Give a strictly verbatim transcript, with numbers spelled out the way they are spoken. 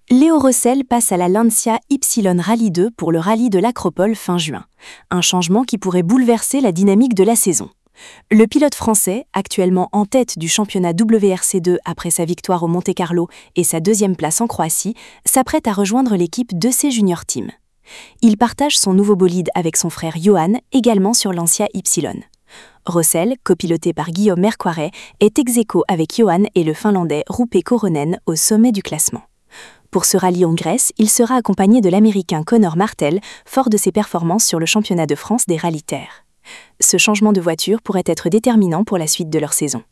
Léo Rossel passe à la Lancia Y Rally deux pour le rallye de l'Acropole fin juin. Un changement qui pourrait bouleverser la dynamique de la saison. Le pilote français, actuellement en tête du championnat W R C deux après sa victoire au Monte-Carlo et sa deuxième place en Croatie, s'apprête à rejoindre l'équipe deux C Junior Team. Il partage son nouveau bolide avec son frère Johan, également sur Lancia Y. Rossel, copiloté par Guillaume Mercoiret, est ex-aequo avec Johan et le Finlandais Roope Korhonen au sommet du classement. Pour ce rallye en Grèce, il sera accompagné de l'Américain Connor Martell, fort de ses performances sur le championnat de France des rallyes terre. Ce changement de voiture pourrait être déterminant pour la suite de leur saison.